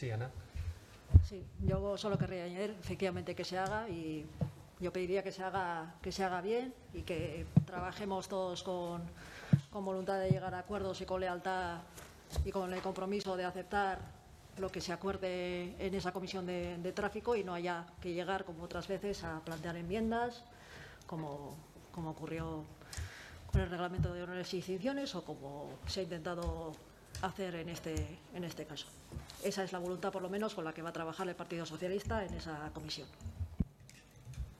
Sí, Ana. Sí, yo solo querría añadir efectivamente que se haga, y yo pediría que se haga bien y que trabajemos todos con voluntad de llegar a acuerdos y con lealtad y con el compromiso de aceptar lo que se acuerde en esa comisión de tráfico, y no haya que llegar, como otras veces, a plantear enmiendas, como ocurrió con el reglamento de honores y distinciones o como se ha intentado hacer en este caso. Esa es la voluntad, por lo menos, con la que va a trabajar el Partido Socialista en esa comisión.